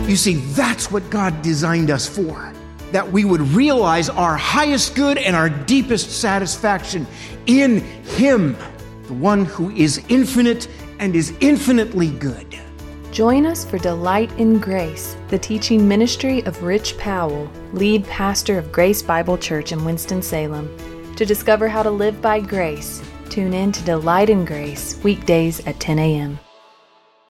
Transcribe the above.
You see, that's what God designed us for, that we would realize our highest good and our deepest satisfaction in Him, the one who is infinite and is infinitely good. Join us for Delight in Grace, the teaching ministry of Rich Powell, lead pastor of Grace Bible Church in Winston-Salem. To discover how to live by grace, tune in to Delight in Grace, weekdays at 10 a.m.